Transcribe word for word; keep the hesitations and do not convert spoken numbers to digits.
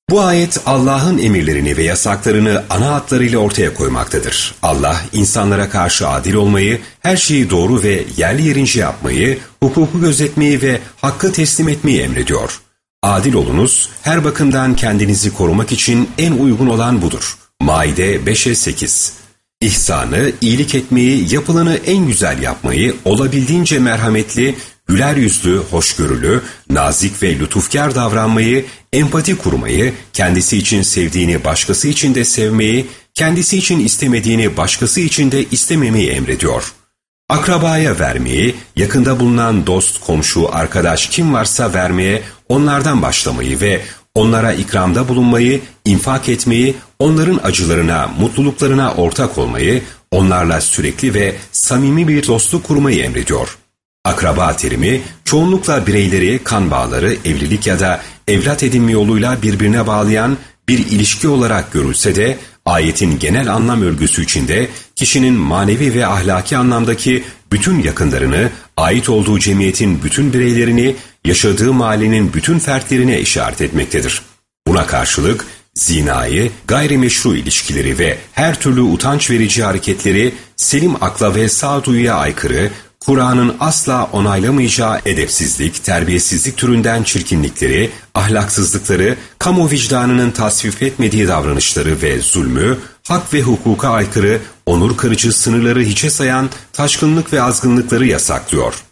Bu ayet Allah'ın emirlerini ve yasaklarını ana hatlarıyla ortaya koymaktadır. Allah, insanlara karşı adil olmayı, her şeyi doğru ve yerli yerince yapmayı, hukuku gözetmeyi ve hakkı teslim etmeyi emrediyor. Adil olunuz, her bakımdan kendinizi korumak için en uygun olan budur. Maide beşe sekiz. İhsanı, iyilik etmeyi, yapılanı en güzel yapmayı, olabildiğince merhametli, güler yüzlü, hoşgörülü, nazik ve lütufkar davranmayı, empati kurmayı, kendisi için sevdiğini başkası için de sevmeyi, kendisi için istemediğini başkası için de istememeyi emrediyor. Akrabaya vermeyi, yakında bulunan dost, komşu, arkadaş kim varsa vermeye, onlardan başlamayı ve onlara ikramda bulunmayı, infak etmeyi, onların acılarına, mutluluklarına ortak olmayı, onlarla sürekli ve samimi bir dostluk kurmayı emrediyor. Akraba terimi, çoğunlukla bireyleri, kan bağları, evlilik ya da evlat edinme yoluyla birbirine bağlayan bir ilişki olarak görülse de, ayetin genel anlam örgüsü içinde kişinin manevi ve ahlaki anlamdaki bütün yakınlarını, ait olduğu cemiyetin bütün bireylerini, yaşadığı mahallenin bütün fertlerine işaret etmektedir. Buna karşılık zinayı, gayrimeşru ilişkileri ve her türlü utanç verici hareketleri selim akla ve sağduyuya aykırı, Kur'an'ın asla onaylamayacağı edepsizlik, terbiyesizlik türünden çirkinlikleri, ahlaksızlıkları, kamu vicdanının tasvip etmediği davranışları ve zulmü, hak ve hukuka aykırı, onur kırıcı sınırları hiçe sayan taşkınlık ve azgınlıkları yasaklıyor.